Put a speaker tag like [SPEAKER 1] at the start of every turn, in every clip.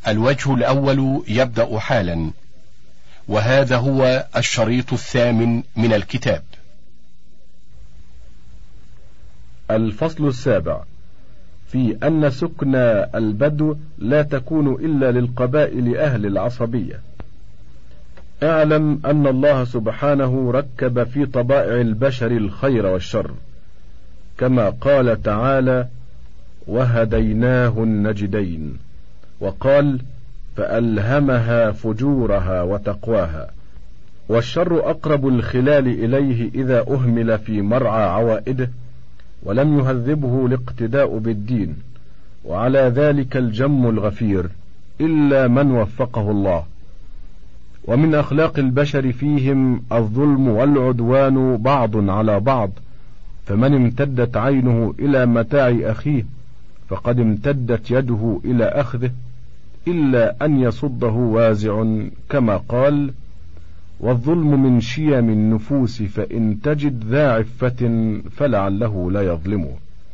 [SPEAKER 1] الوجه الأول يبدأ حالا، وهذا هو الشريط 8 من الكتاب.
[SPEAKER 2] الفصل 7 في أن سكن البدو لا تكون إلا للقبائل أهل العصبية. اعلم أن الله سبحانه ركب في طبائع البشر الخير والشر، كما قال تعالى: وهديناه النجدين، وقال: فألهمها فجورها وتقواها. والشر أقرب الخلال إليه إذا أهمل في مرعى عوائده ولم يهذبه الاقتداء بالدين، وعلى ذلك الجم الغفير إلا من وفقه الله. ومن أخلاق البشر فيهم الظلم والعدوان بعض على بعض، فمن امتدت عينه إلى متاع أخيه فقد امتدت يده إلى أخذه، إلا أن يصده وازع، كما قال: والظلم من شيم النفوس فإن تجد ذا عفة فلعله لا يظلمه.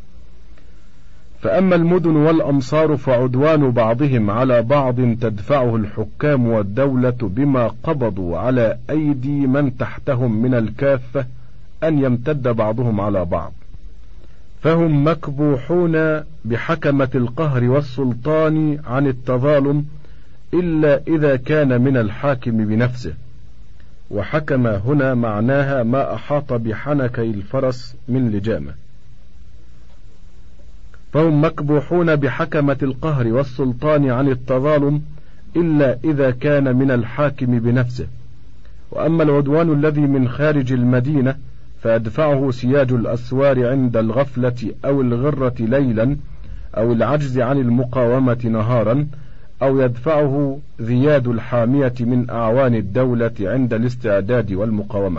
[SPEAKER 2] فأما المدن والأمصار فعدوان بعضهم على بعض تدفعه الحكام والدولة بما قبضوا على أيدي من تحتهم من الكافة أن يمتد بعضهم على بعض، فهم مكبوحون بحكمة القهر والسلطان عن التظالم، إلا إذا كان من الحاكم بنفسه. وحكم هنا معناها ما أحاط بحنكي الفرس من لجامة. فهم مكبوحون بحكمة القهر والسلطان عن التظالم إلا إذا كان من الحاكم بنفسه. وأما العدوان الذي من خارج المدينة فيدفعه سياج الأسوار عند الغفلة أو الغرة ليلا، أو العجز عن المقاومة نهارا، أو يدفعه ذياد الحامية من أعوان الدولة عند الاستعداد والمقاومة.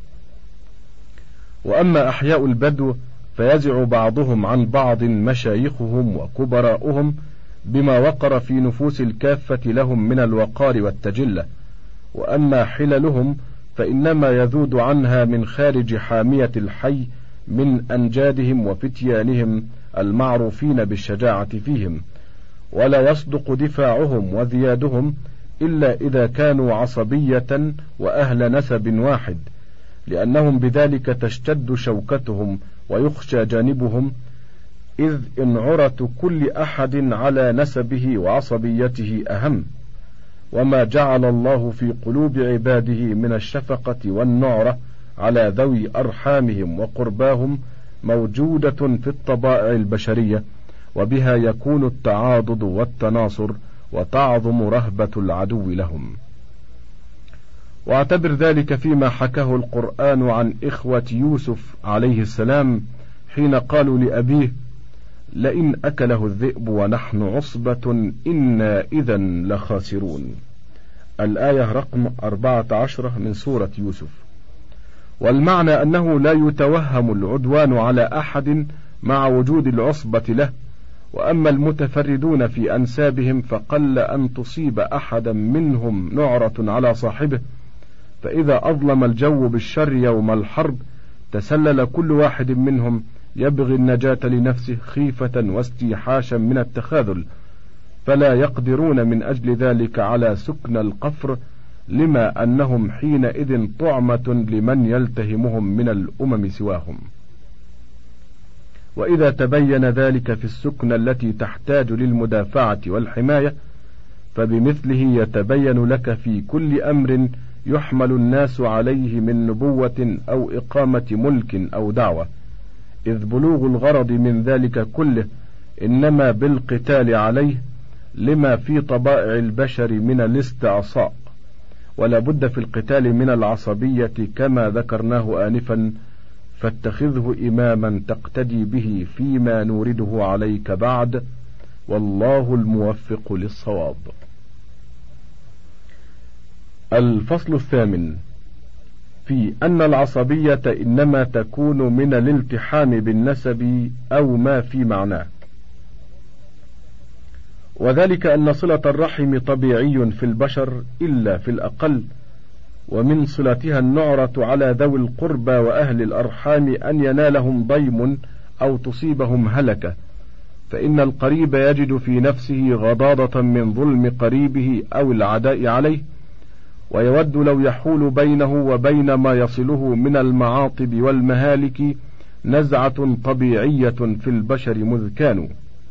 [SPEAKER 2] وأما أحياء البدو فيزع بعضهم عن بعض مشايخهم وكبراؤهم بما وقر في نفوس الكافة لهم من الوقار والتجلة. وأما حللهم فإنما يذود عنها من خارج حامية الحي من أنجادهم وفتيانهم المعروفين بالشجاعة فيهم، ولا يصدق دفاعهم وذيادهم إلا إذا كانوا عصبية وأهل نسب واحد، لأنهم بذلك تشتد شوكتهم ويخشى جانبهم، إذ انعرة كل أحد على نسبه وعصبيته أهم. وما جعل الله في قلوب عباده من الشفقة والنعرة على ذوي أرحامهم وقرباهم موجودة في الطبائع البشرية، وبها يكون التعاضد والتناصر وتعظم رهبة العدو لهم. واعتبر ذلك فيما حكاه القرآن عن إخوة يوسف عليه السلام حين قالوا لأبيه: لئن أكله الذئب ونحن عصبة إنا إذا لخاسرون. الآية رقم 14 من سورة يوسف. والمعنى أنه لا يتوهم العدوان على أحد مع وجود العصبة له. وأما المتفردون في أنسابهم فقل أن تصيب أحدا منهم نعرة على صاحبه، فإذا أظلم الجو بالشر يوم الحرب تسلل كل واحد منهم يبغي النجاة لنفسه خيفة واستيحاشا من التخاذل، فلا يقدرون من أجل ذلك على سكن القفر، لما أنهم حينئذ طعمة لمن يلتهمهم من الأمم سواهم. وإذا تبين ذلك في السكن التي تحتاج للمدافعة والحماية، فبمثله يتبين لك في كل أمر يحمل الناس عليه من نبوة أو إقامة ملك أو دعوة، إذ بلوغ الغرض من ذلك كله إنما بالقتال عليه، لما في طبائع البشر من الاستعصاء. ولا بد في القتال من العصبية كما ذكرناه آنفا، فاتخذه إماما تقتدي به فيما نورده عليك بعد، والله الموفق للصواب. الفصل 8 في أن العصبية إنما تكون من الالتحام بالنسب أو ما في معناه، وذلك أن صلة الرحم طبيعي في البشر إلا في الأقل، ومن صلتها النعرة على ذوي القربى وأهل الأرحام أن ينالهم ضيم أو تصيبهم هلكة، فإن القريب يجد في نفسه غضاضة من ظلم قريبه أو العداء عليه، ويود لو يحول بينه وبين ما يصله من المعاطب والمهالك نزعة طبيعية في البشر مذ كانوا.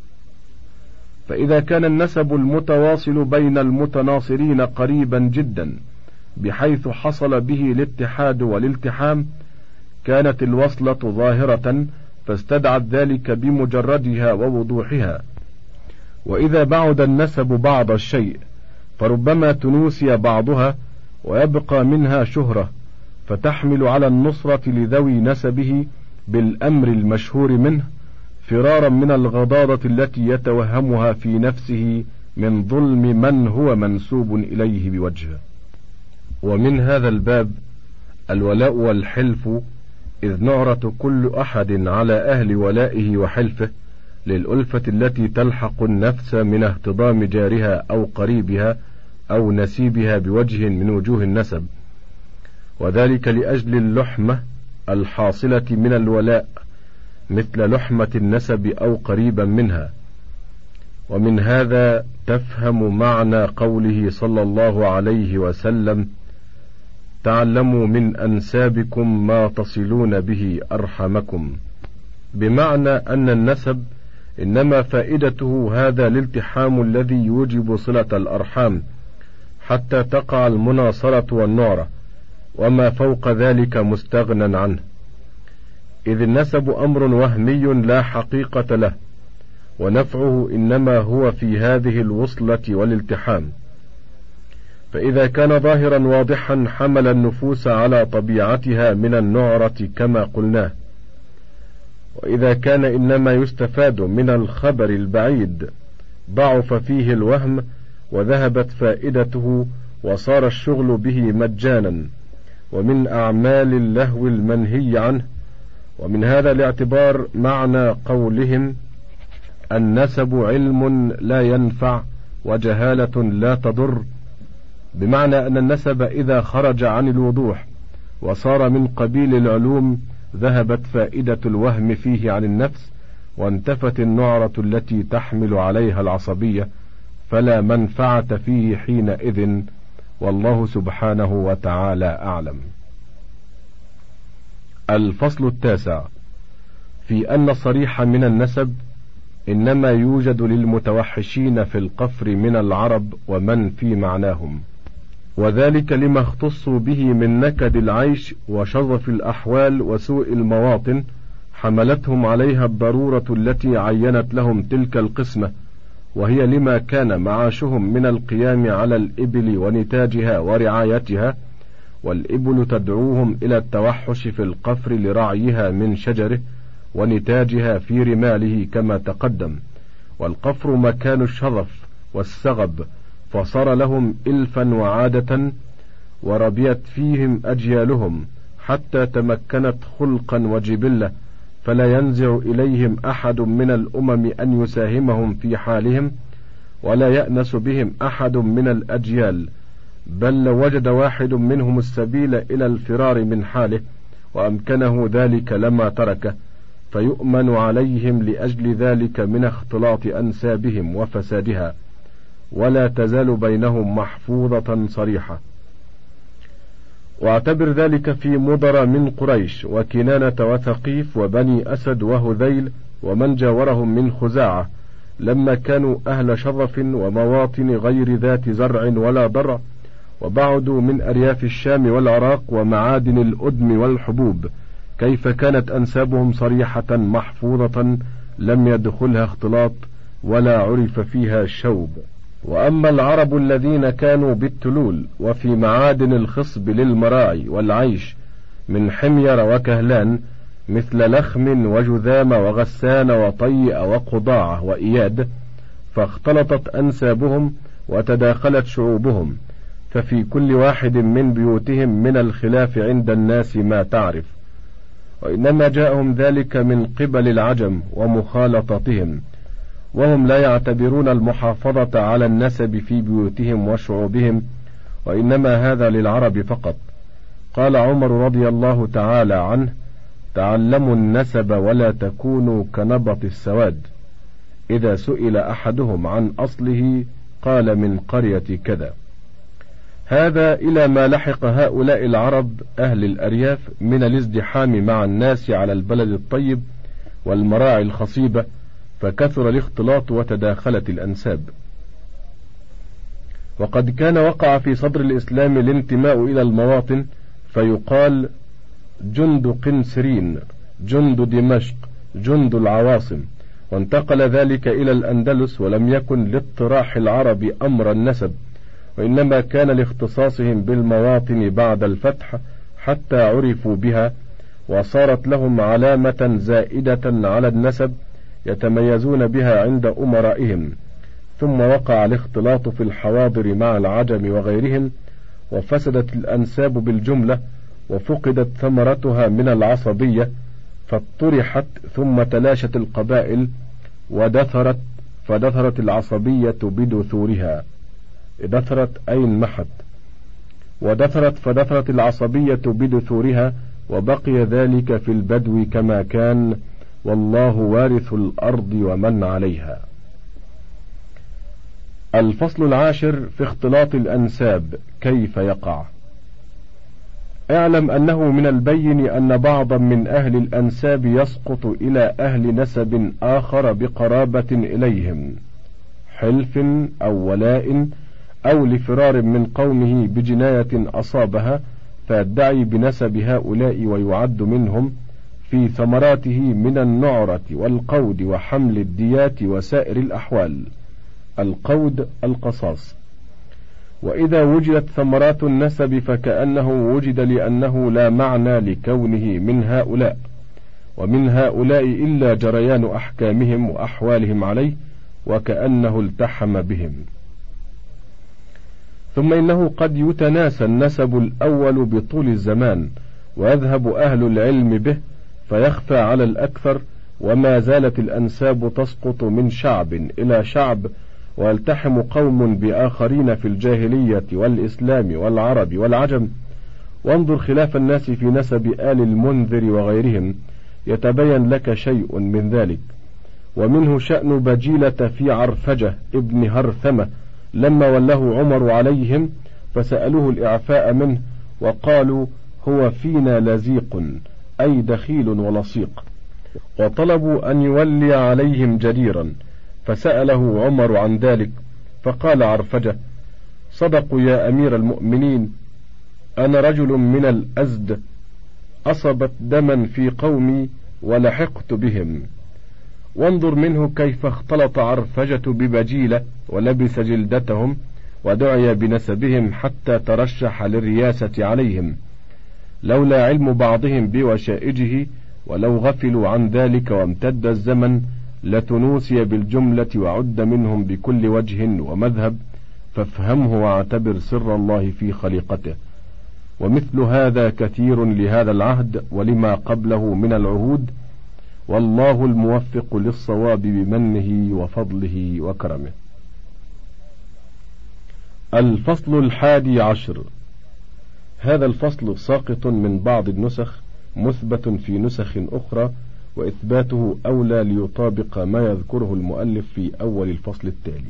[SPEAKER 2] فإذا كان النسب المتواصل بين المتناصرين قريبا جدا بحيث حصل به الاتحاد والالتحام، كانت الوصلة ظاهرة فاستدعت ذلك بمجردها ووضوحها. وإذا بعد النسب بعض الشيء فربما تنوسي بعضها ويبقى منها شهرة فتحمل على النصرة لذوي نسبه بالأمر المشهور منه، فرارا من الغضاضة التي يتوهمها في نفسه من ظلم من هو منسوب إليه بوجه. ومن هذا الباب الولاء والحلف، إذ نعرة كل أحد على أهل ولائه وحلفه للألفة التي تلحق النفس من اهتضام جارها أو قريبها أو نسيبها بوجه من وجوه النسب، وذلك لأجل اللحمة الحاصلة من الولاء مثل لحمة النسب أو قريبا منها. ومن هذا تفهم معنى قوله صلى الله عليه وسلم: تعلموا من أنسابكم ما تصلون به أرحمكم، بمعنى أن النسب إنما فائدته هذا الالتحام الذي يوجب صلة الأرحام حتى تقع المناصرة والنعرة، وما فوق ذلك مستغنى عنه، إذ النسب أمر وهمي لا حقيقة له، ونفعه إنما هو في هذه الوصلة والالتحام. فإذا كان ظاهرا واضحا حمل النفوس على طبيعتها من النعرة كما قلناه، وإذا كان إنما يستفاد من الخبر البعيد ضعف فيه الوهم وذهبت فائدته وصار الشغل به مجانا ومن أعمال اللهو المنهي عنه. ومن هذا الاعتبار معنى قولهم: النسب علم لا ينفع وجهالة لا تضر، بمعنى أن النسب إذا خرج عن الوضوح وصار من قبيل العلوم ذهبت فائدة الوهم فيه عن النفس، وانتفت النعرة التي تحمل عليها العصبية، فلا منفعة فيه حينئذ، والله سبحانه وتعالى أعلم. الفصل 9 في أن الصريح من النسب إنما يوجد للمتوحشين في القفر من العرب ومن في معناهم، وذلك لما اختصوا به من نكد العيش وشظف الأحوال وسوء المواطن، حملتهم عليها الضرورة التي عينت لهم تلك القسمة، وهي لما كان معاشهم من القيام على الإبل ونتاجها ورعايتها، والإبل تدعوهم إلى التوحش في القفر لرعيها من شجره ونتاجها في رماله كما تقدم، والقفر مكان الشظف والسغب، فصار لهم إلفا وعادة، وربيت فيهم أجيالهم حتى تمكنت خلقا وجبلة، فلا ينزع إليهم أحد من الأمم أن يساهمهم في حالهم، ولا يأنس بهم أحد من الأجيال، بل لو وجد واحد منهم السبيل إلى الفرار من حاله وأمكنه ذلك لما تركه، فيؤمن عليهم لأجل ذلك من اختلاط أنسابهم وفسادها، ولا تزال بينهم محفوظة صريحة. واعتبر ذلك في مضر من قريش وكنانة وثقيف وبني أسد وهذيل ومن جاورهم من خزاعة، لما كانوا أهل شظف ومواطن غير ذات زرع ولا ضرع، وبعدوا من أرياف الشام والعراق ومعادن الأدم والحبوب، كيف كانت أنسابهم صريحة محفوظة لم يدخلها اختلاط ولا عرف فيها شوب. وأما العرب الذين كانوا بالتلول وفي معادن الخصب للمراعي والعيش من حمير وكهلان مثل لخم وجذام وغسان وطيء وقضاعة وإياد، فاختلطت أنسابهم وتداخلت شعوبهم، ففي كل واحد من بيوتهم من الخلاف عند الناس ما تعرف، وإنما جاءهم ذلك من قبل العجم ومخالطتهم، وهم لا يعتبرون المحافظة على النسب في بيوتهم وشعوبهم، وإنما هذا للعرب فقط. قال عمر رضي الله تعالى عنه: تعلموا النسب ولا تكونوا كنبط السواد، إذا سئل أحدهم عن أصله قال من قرية كذا. هذا إلى ما لحق هؤلاء العرب أهل الأرياف من الازدحام مع الناس على البلد الطيب والمراعي الخصيبة، فكثر الاختلاط وتداخلت الأنساب. وقد كان وقع في صدر الإسلام الانتماء إلى المواطن، فيقال جند قنسرين، جند دمشق، جند العواصم، وانتقل ذلك إلى الأندلس، ولم يكن لاطراح العرب أمر النسب، وإنما كان لاختصاصهم بالمواطن بعد الفتح حتى عرفوا بها، وصارت لهم علامة زائدة على النسب يتميزون بها عند أمرائهم. ثم وقع الاختلاط في الحواضر مع العجم وغيرهم، وفسدت الأنساب بالجملة، وفقدت ثمرتها من العصبية، فاطرحت ثم تلاشت القبائل فدثرت العصبية بدثورها. دثرت أي انمحت، ودثرت فدثرت العصبية بدثورها، وبقي ذلك في البدو كما كان، والله وارث الأرض ومن عليها. الفصل 10 في اختلاط الأنساب كيف يقع. اعلم أنه من البين أن بعضا من أهل الأنساب يسقط إلى أهل نسب آخر بقرابة إليهم، حلف أو ولاء، أو لفرار من قومه بجناية أصابها، فيدعي بنسب هؤلاء ويعد منهم في ثمراته من النعرة والقود وحمل الديات وسائر الأحوال. القود القصاص. وإذا وجدت ثمرات النسب فكأنه وجد، لأنه لا معنى لكونه من هؤلاء ومن هؤلاء إلا جريان أحكامهم وأحوالهم عليه، وكأنه التحم بهم. ثم إنه قد يتناسى النسب الأول بطول الزمان، ويذهب أهل العلم به فيخفى على الأكثر، وما زالت الأنساب تسقط من شعب إلى شعب، ويلتحم قوم بآخرين في الجاهلية والإسلام والعرب والعجم. وانظر خلاف الناس في نسب آل المنذر وغيرهم، يتبين لك شيء من ذلك. ومنه شأن بجيلة في عرفجة ابن هرثمة، لما وله عمر عليهم فسألوه الإعفاء منه، وقالوا هو فينا لزيق، أي دخيل ولصيق، وطلبوا أن يولي عليهم جديرا، فسأله عمر عن ذلك، فقال عرفجة: صدقوا يا أمير المؤمنين، أنا رجل من الأزد، أصبت دما في قومي ولحقت بهم. وانظر منه كيف اختلط عرفجة ببجيلة ولبس جلدتهم، ودعي بنسبهم حتى ترشح للرياسة عليهم، لولا علم بعضهم بوشائجه، ولو غفلوا عن ذلك وامتد الزمن لتنوسي بالجملة، وعد منهم بكل وجه ومذهب، فافهمه واعتبر سر الله في خليقته. ومثل هذا كثير لهذا العهد ولما قبله من العهود، والله الموفق للصواب بمنه وفضله وكرمه. الفصل 11. هذا الفصل ساقط من بعض النسخ، مثبت في نسخ أخرى، وإثباته أولى ليطابق ما يذكره المؤلف في أول الفصل التالي.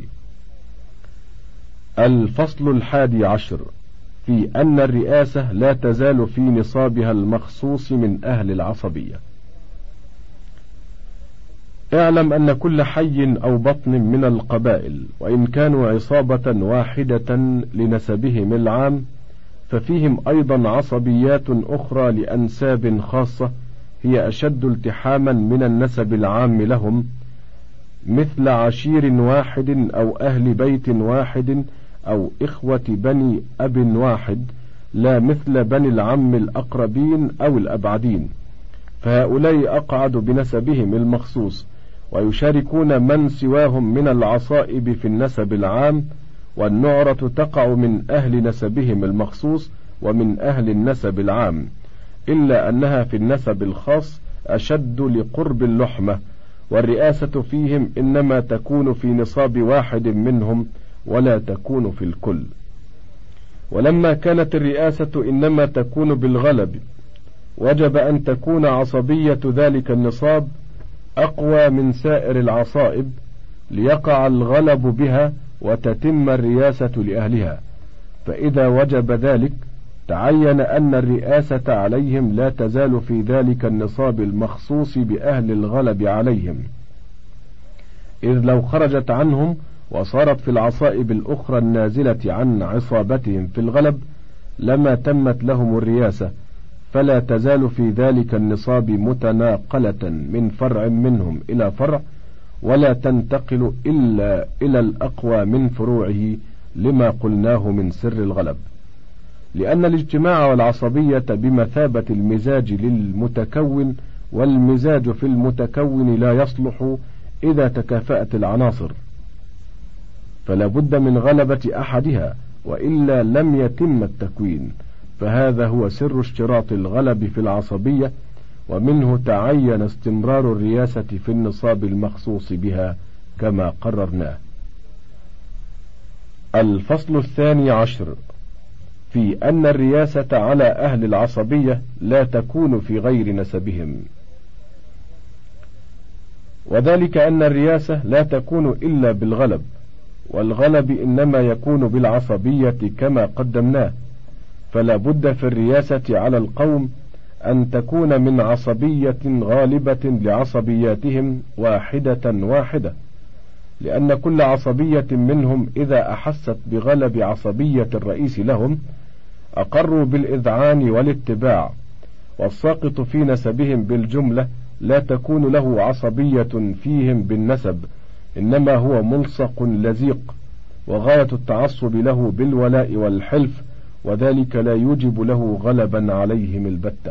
[SPEAKER 2] الفصل 11 في أن الرئاسة لا تزال في نصابها المخصوص من أهل العصبية. اعلم أن كل حي أو بطن من القبائل، وإن كانوا عصابة واحدة لنسبهم العام، ففيهم أيضا عصبيات أخرى لأنساب خاصة هي أشد التحاما من النسب العام لهم، مثل عشير واحد أو أهل بيت واحد أو إخوة بني أب واحد، لا مثل بني العم الأقربين أو الأبعدين، فهؤلاء أقعد بنسبهم المخصوص، ويشاركون من سواهم من العصائب في النسب العام، والنعرة تقع من أهل نسبهم المخصوص ومن أهل النسب العام، إلا أنها في النسب الخاص أشد لقرب اللحمة، والرئاسة فيهم إنما تكون في نصاب واحد منهم ولا تكون في الكل. ولما كانت الرئاسة إنما تكون بالغلب، وجب أن تكون عصبية ذلك النصاب أقوى من سائر العصائب، ليقع الغلب بها وتتم الرياسة لأهلها، فإذا وجب ذلك تعين أن الرئاسة عليهم لا تزال في ذلك النصاب المخصوص بأهل الغلب عليهم، إذ لو خرجت عنهم وصارت في العصائب الأخرى النازلة عن عصابتهم في الغلب لما تمت لهم الرياسة، فلا تزال في ذلك النصاب متناقلة من فرع منهم إلى فرع، ولا تنتقل إلا إلى الأقوى من فروعه، لما قلناه من سر الغلب، لأن الاجتماع والعصبية بمثابة المزاج للمتكون، والمزاج في المتكون لا يصلح إذا تكافأت العناصر، فلا بد من غلبة أحدها، وإلا لم يتم التكوين، فهذا هو سر اشتراط الغلب في العصبية، ومنه تعين استمرار الرياسة في النصاب المخصوص بها كما قررناه. الفصل 12 في أن الرياسة على أهل العصبية لا تكون في غير نسبهم، وذلك أن الرياسة لا تكون إلا بالغلب، والغلب إنما يكون بالعصبية كما قدمناه، فلا بد في الرياسة على القوم أن تكون من عصبية غالبة لعصبياتهم واحدة، لأن كل عصبية منهم إذا أحست بغلب عصبية الرئيس لهم أقروا بالإذعان والاتباع، والساقط في نسبهم بالجملة لا تكون له عصبية فيهم بالنسب، إنما هو ملصق لزيق، وغاية التعصب له بالولاء والحلف، وذلك لا يوجب له غلبا عليهم البتة.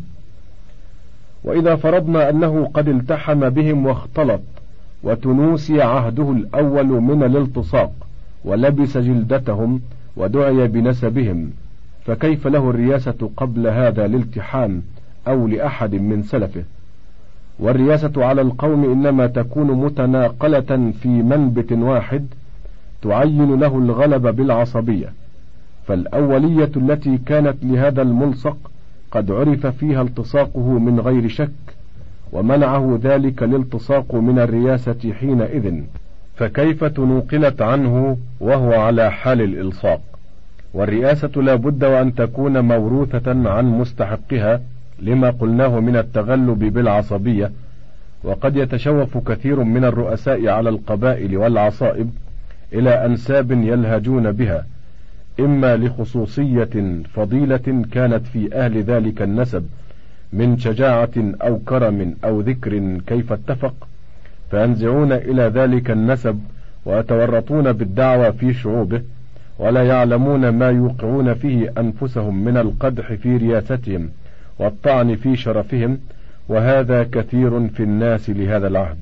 [SPEAKER 2] وإذا فرضنا أنه قد التحم بهم واختلط، وتنوسي عهده الأول من الالتصاق، ولبس جلدتهم ودعي بنسبهم، فكيف له الرياسة قبل هذا الالتحام أو لأحد من سلفه؟ والرياسة على القوم إنما تكون متناقلة في منبت واحد تعين له الغلب بالعصبية، فالأولية التي كانت لهذا الملصق قد عرف فيها التصاقه من غير شك، ومنعه ذلك الالتصاق من الرياسة حينئذ، فكيف تنوقلت عنه وهو على حال الإلصاق؟ والرئاسة لا بد وأن تكون موروثة عن مستحقها، لما قلناه من التغلب بالعصبية، وقد يتشوف كثير من الرؤساء على القبائل والعصائب إلى أنساب يلهجون بها، إما لخصوصية فضيلة كانت في أهل ذلك النسب من شجاعة أو كرم أو ذكر كيف اتفق، فينزعون إلى ذلك النسب ويتورطون بالدعوى في شعوبه، ولا يعلمون ما يوقعون فيه أنفسهم من القدح في رياستهم والطعن في شرفهم، وهذا كثير في الناس لهذا العهد.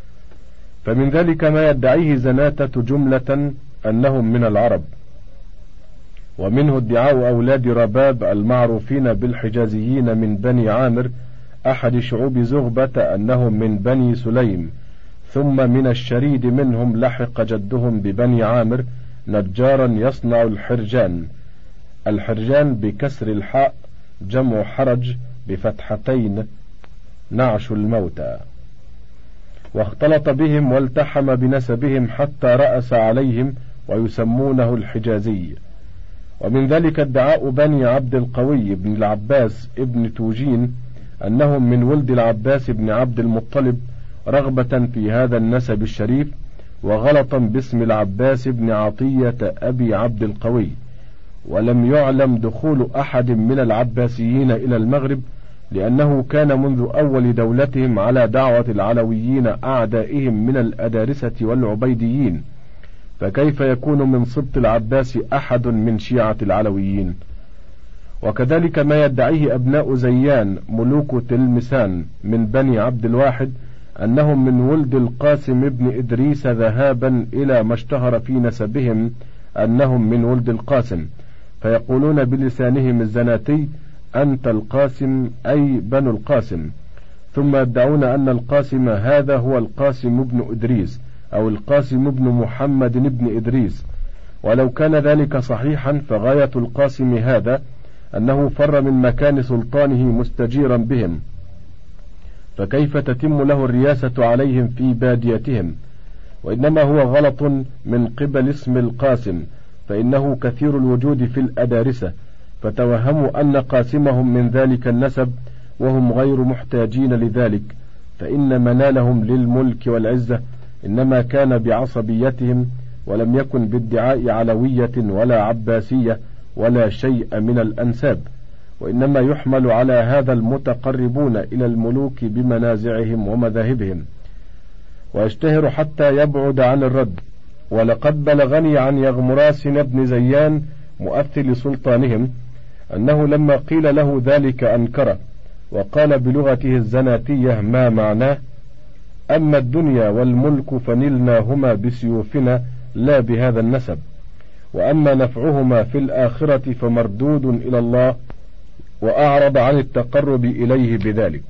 [SPEAKER 2] فمن ذلك ما يدعيه زناتة جملة أنهم من العرب، ومنه ادعاء أولاد رباب المعروفين بالحجازيين من بني عامر أحد شعوب زغبة أنهم من بني سليم، ثم من الشريد منهم لحق جدهم ببني عامر نجارا يصنع الحرجان، الحرجان بكسر الحاء جمع حرج بفتحتين نعش الموتى، واختلط بهم والتحم بنسبهم حتى رأس عليهم ويسمونه الحجازي. ومن ذلك ادعاء بني عبد القوي بن العباس ابن توجين أنهم من ولد العباس بن عبد المطلب رغبة في هذا النسب الشريف، وغلطا باسم العباس بن عطية أبي عبد القوي، ولم يعلم دخول أحد من العباسيين إلى المغرب، لأنه كان منذ أول دولتهم على دعوة العلويين أعدائهم من الأدارسة والعبيديين، فكيف يكون من سبط العباس أحد من شيعة العلويين؟ وكذلك ما يدعيه أبناء زيان ملوك تلمسان من بني عبد الواحد أنهم من ولد القاسم بن إدريس، ذهابا إلى ما اشتهر في نسبهم أنهم من ولد القاسم، فيقولون بلسانهم الزناتي أنت القاسم أي بنو القاسم، ثم يدعون أن القاسم هذا هو القاسم بن إدريس أو القاسم بن محمد بن إدريس، ولو كان ذلك صحيحا فغاية القاسم هذا أنه فر من مكان سلطانه مستجيرا بهم، فكيف تتم له الرياسة عليهم في باديتهم؟ وإنما هو غلط من قبل اسم القاسم، فإنه كثير الوجود في الأدارسة، فتوهموا أن قاسمهم من ذلك النسب وهم غير محتاجين لذلك، فإن منالهم للملك والعزة إنما كان بعصبيتهم، ولم يكن بادعاء علوية ولا عباسية ولا شيء من الأنساب، وإنما يحمل على هذا المتقربون إلى الملوك بمنازعهم ومذاهبهم، ويشتهر حتى يبعد عن الرد. ولقد بلغني عن يغمراس بن زيان مؤثل سلطانهم أنه لما قيل له ذلك أنكره، وقال بلغته الزناتية ما معناه: أما الدنيا والملك فنلناهما بسيوفنا لا بهذا النسب، وأما نفعهما في الآخرة فمردود إلى الله، وأعرض عن التقرب إليه بذلك.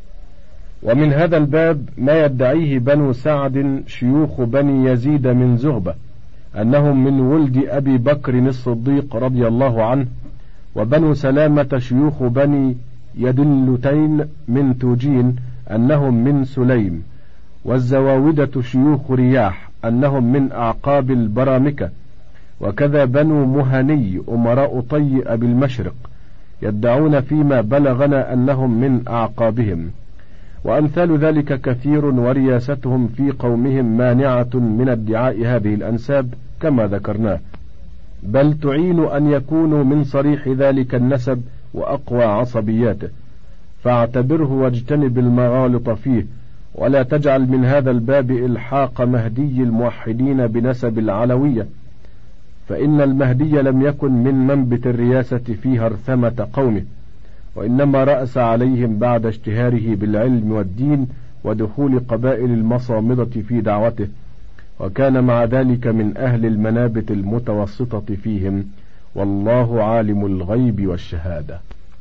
[SPEAKER 2] ومن هذا الباب ما يدعيه بنو سعد شيوخ بني يزيد من زغبة أنهم من ولد أبي بكر الصديق رضي الله عنه، وبنو سلامة شيوخ بني يدلتين من توجين أنهم من سليم، والزواودة شيوخ رياح أنهم من أعقاب البرامكة، وكذا بنو مهني أمراء طي أبي المشرق يدعون فيما بلغنا أنهم من أعقابهم، وأمثال ذلك كثير، ورياستهم في قومهم مانعة من ادعاء هذه الأنساب كما ذكرناه، بل تعين أن يكونوا من صريح ذلك النسب وأقوى عصبياته، فاعتبره واجتنب المغالط فيه، ولا تجعل من هذا الباب إلحاق مهدي الموحدين بنسب العلوية، فإن المهدي لم يكن من منبت الرياسة في هرثمة قومه، وإنما رأس عليهم بعد اشتهاره بالعلم والدين ودخول قبائل المصامدة في دعوته، وكان مع ذلك من أهل المنابت المتوسطة فيهم، والله عالم الغيب والشهادة.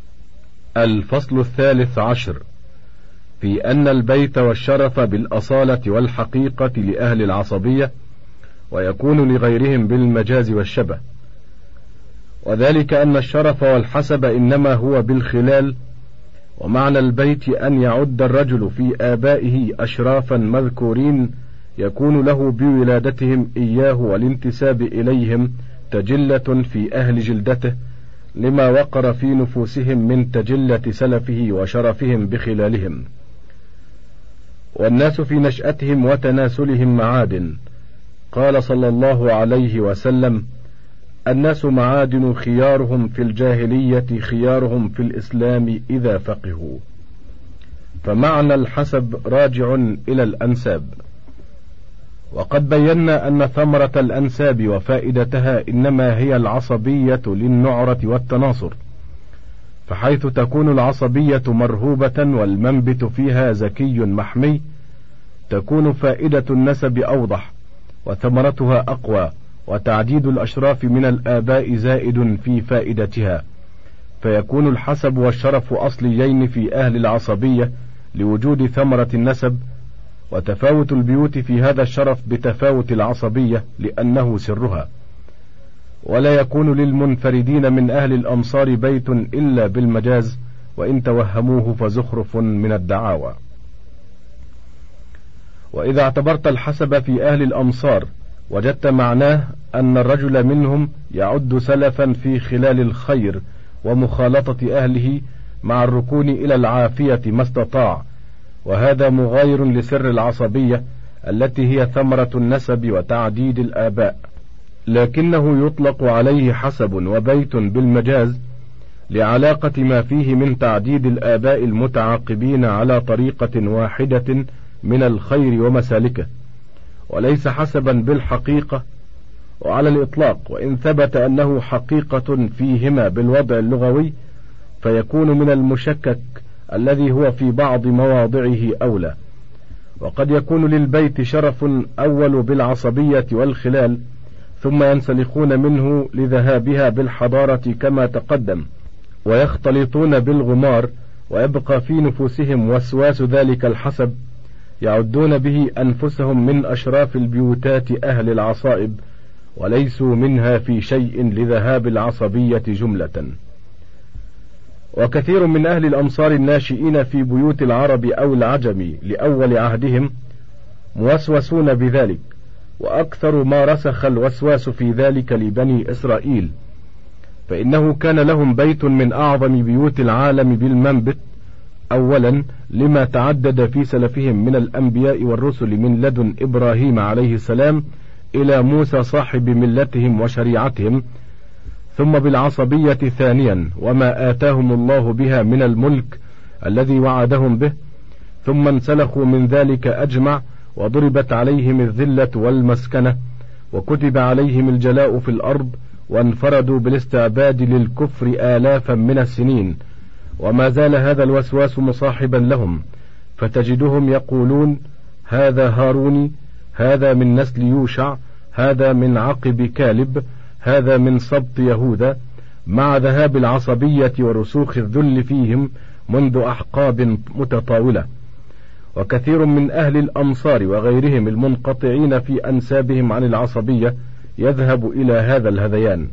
[SPEAKER 2] الفصل 13 في أن البيت والشرف بالأصالة والحقيقة لأهل العصبية، ويكون لغيرهم بالمجاز والشبه، وذلك أن الشرف والحسب إنما هو بالخلال، ومعنى البيت أن يعد الرجل في آبائه أشرافا مذكورين يكون له بولادتهم إياه والانتساب إليهم تجلة في أهل جلدته، لما وقر في نفوسهم من تجلة سلفه وشرفهم بخلالهم. والناس في نشأتهم وتناسلهم معادن، قال صلى الله عليه وسلم: الناس معادن، خيارهم في الجاهلية خيارهم في الإسلام إذا فقهوا. فمعنى الحسب راجع إلى الأنساب، وقد بينا أن ثمرة الأنساب وفائدتها إنما هي العصبية للنعرة والتناصر، فحيث تكون العصبية مرهوبة والمنبت فيها زكي محمي تكون فائدة النسب أوضح وثمرتها أقوى، وتعديد الأشراف من الآباء زائد في فائدتها، فيكون الحسب والشرف أصليين في أهل العصبية لوجود ثمرة النسب، وتفاوت البيوت في هذا الشرف بتفاوت العصبية لأنه سرها، ولا يكون للمنفردين من أهل الأمصار بيت إلا بالمجاز، وإن توهموه فزخرف من الدعاوى. وإذا اعتبرت الحسب في أهل الأمصار وجدت معناه أن الرجل منهم يعد سلفا في خلال الخير ومخالطة أهله مع الركون إلى العافية ما استطاع، وهذا مغاير لسر العصبية التي هي ثمرة النسب وتعديد الآباء، لكنه يطلق عليه حسب وبيت بالمجاز لعلاقة ما فيه من تعديد الآباء المتعاقبين على طريقة واحدة من الخير ومسالكه، وليس حسبا بالحقيقة وعلى الإطلاق، وإن ثبت أنه حقيقة فيهما بالوضع اللغوي فيكون من المشكك الذي هو في بعض مواضعه أولى. وقد يكون للبيت شرف أول بالعصبية والخلال، ثم ينسلخون منه لذهابها بالحضارة كما تقدم، ويختلطون بالغمار، ويبقى في نفوسهم وسواس ذلك الحسب، يعدون به أنفسهم من أشراف البيوتات أهل العصائب، وليسوا منها في شيء لذهاب العصبية جملة. وكثير من أهل الأمصار الناشئين في بيوت العرب أو العجم لأول عهدهم موسوسون بذلك، وأكثر ما رسخ الوسواس في ذلك لبني إسرائيل، فإنه كان لهم بيت من أعظم بيوت العالم بالمنبت، أولا لما تعدد في سلفهم من الأنبياء والرسل من لدن إبراهيم عليه السلام إلى موسى صاحب ملتهم وشريعتهم، ثم بالعصبية ثانيا وما آتاهم الله بها من الملك الذي وعدهم به، ثم انسلخوا من ذلك أجمع وضربت عليهم الذلة والمسكنة وكتب عليهم الجلاء في الأرض، وانفردوا بالاستعباد للكفر آلافا من السنين، وما زال هذا الوسواس مصاحبا لهم، فتجدهم يقولون هذا هاروني، هذا من نسل يوشع، هذا من عقب كالب، هذا من سبط يهوذا، مع ذهاب العصبية ورسوخ الذل فيهم منذ أحقاب متطاولة. وكثير من أهل الأمصار وغيرهم المنقطعين في أنسابهم عن العصبية يذهب إلى هذا الهذيان.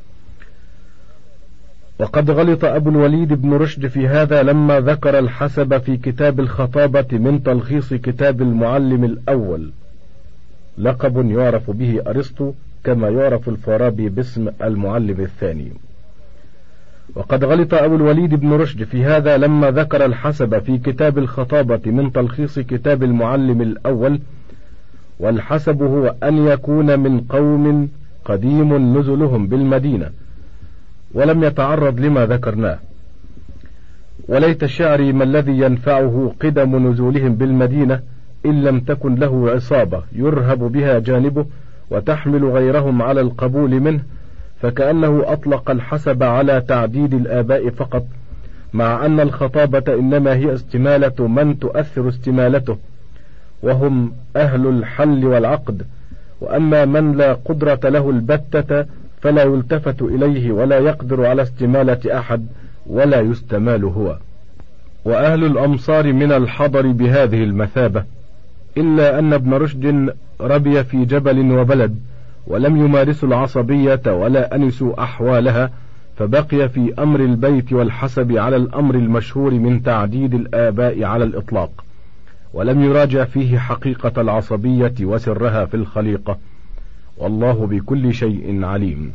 [SPEAKER 2] وقد غلط أبو الوليد بن رشد في هذا لما ذكر الحسب في كتاب الخطابة من تلخيص كتاب المعلم الأول، لقب يعرف به أرسطو كما يعرف الفارابي باسم المعلم الثاني. وقد غلط أبو الوليد بن رشد في هذا لما ذكر الحسب في كتاب الخطابة من تلخيص كتاب المعلم الأول، والحسب هو أن يكون من قوم قديم نزلهم بالمدينة، ولم يتعرض لما ذكرناه. وليت شعري ما الذي ينفعه قدم نزولهم بالمدينة إن لم تكن له عصابة يرهب بها جانبه وتحمل غيرهم على القبول منه، فكأنه أطلق الحسب على تعديد الآباء فقط، مع أن الخطابة إنما هي استمالة من تؤثر استمالته، وهم أهل الحل والعقد، وأما من لا قدرة له البتة فلا يلتفت إليه ولا يقدر على استمالة أحد ولا يستمال هو. وأهل الأمصار من الحضر بهذه المثابة، إلا أن ابن رشد ربي في جبل وبلد ولم يمارسوا العصبية ولا أنسوا أحوالها، فبقي في أمر البيت والحسب على الأمر المشهور من تعديد الآباء على الإطلاق، ولم يراجع فيه حقيقة العصبية وسرها في الخليقة، والله بكل شيء عليم.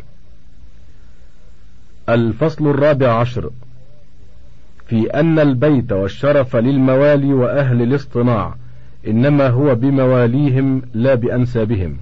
[SPEAKER 2] الفصل 14 في أن البيت والشرف للموالي وأهل الاصطناع، إنما هو بمواليهم لا بأنسابهم.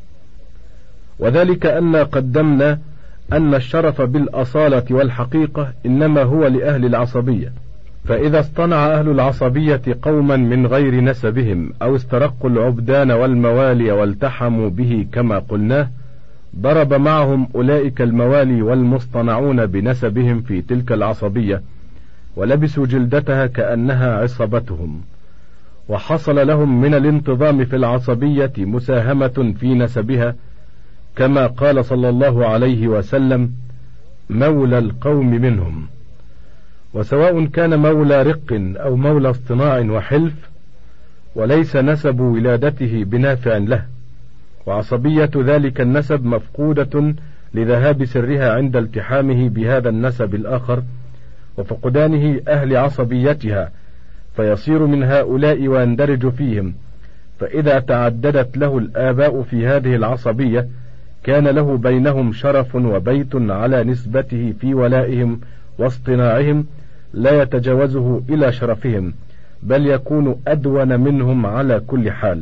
[SPEAKER 2] وذلك أن قدمنا أن الشرف بالأصالة والحقيقة إنما هو لأهل العصبية، فإذا اصطنع أهل العصبية قوما من غير نسبهم أو استرقوا العبدان والموالي والتحموا به كما قلناه، ضرب معهم أولئك الموالي والمصطنعون بنسبهم في تلك العصبية، ولبسوا جلدتها كأنها عصبتهم، وحصل لهم من الانتظام في العصبية مساهمة في نسبها، كما قال صلى الله عليه وسلم مولى القوم منهم. وسواء كان مولى رق أو مولى اصطناع وحلف، وليس نسب ولادته بنافع له، وعصبية ذلك النسب مفقودة لذهاب سرها عند التحامه بهذا النسب الآخر وفقدانه أهل عصبيتها، فيصير من هؤلاء ويندرج فيهم، فإذا تعددت له الآباء في هذه العصبية كان له بينهم شرف وبيت على نسبته في ولائهم واصطناعهم لا يتجاوزه إلى شرفهم، بل يكون أدون منهم على كل حال.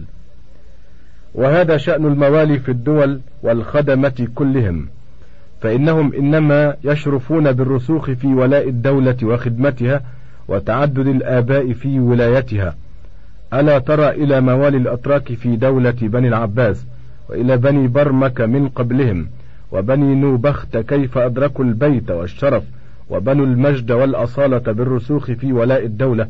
[SPEAKER 2] وهذا شأن الموالي في الدول والخدمة كلهم، فإنهم إنما يشرفون بالرسوخ في ولاء الدولة وخدمتها وتعدد الآباء في ولايتها. ألا ترى إلى موالي الأتراك في دولة بني العباس، وإلى بني برمك من قبلهم، وبني نوبخت كيف أدركوا البيت والشرف، وبنوا المجد والأصالة بالرسوخ في ولاء الدولة.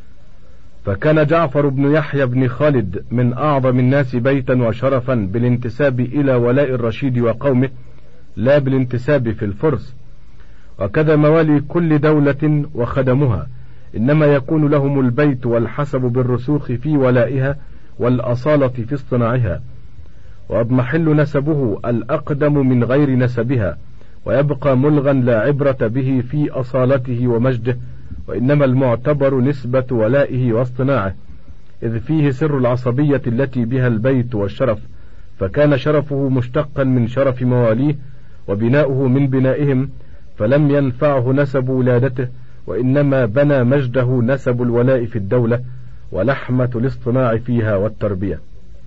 [SPEAKER 2] فكان جعفر بن يحيى بن خالد من أعظم الناس بيتا وشرفا بالانتساب إلى ولاء الرشيد وقومه، لا بالانتساب في الفرس. وكذا موالي كل دولة وخدمها، إنما يكون لهم البيت والحسب بالرسوخ في ولائها والأصالة في اصطناعها، ويضمحل نسبه الأقدم من غير نسبها، ويبقى ملغا لا عبرة به في أصالته ومجده، وإنما المعتبر نسبة ولائه واصطناعه، إذ فيه سر العصبية التي بها البيت والشرف، فكان شرفه مشتقا من شرف مواليه وبناؤه من بنائهم، فلم ينفعه نسب ولادته، وإنما بنى مجده نسب الولاء في الدولة ولحمة الاصطناع فيها والتربية.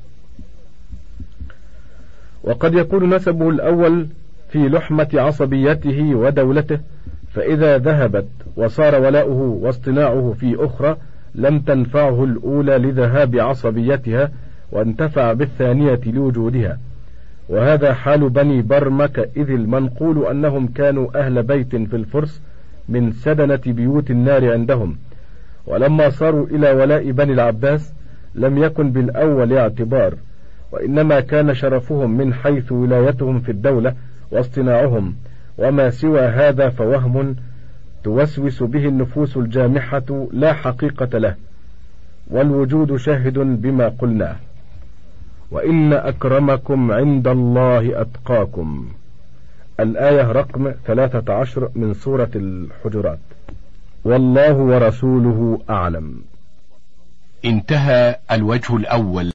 [SPEAKER 2] وقد يكون نسبه الأول في لحمة عصبيته ودولته، فإذا ذهبت وصار ولاؤه واصطناعه في أخرى لم تنفعه الأولى لذهاب عصبيتها، وانتفع بالثانية لوجودها. وهذا حال بني برمك، إذ المنقول أنهم كانوا أهل بيت في الفرس من سدنة بيوت النار عندهم، ولما صاروا إلى ولاء بني العباس لم يكن بالأول اعتبار، وإنما كان شرفهم من حيث ولايتهم في الدولة واصطناعهم، وما سوى هذا فوهم توسوس به النفوس الجامحة لا حقيقة له، والوجود شاهد بما قلناه. وإن أكرمكم عند الله أتقاكم، الآية رقم 13 من سورة الحجرات. والله ورسوله أعلم.
[SPEAKER 1] انتهى الوجه الأول.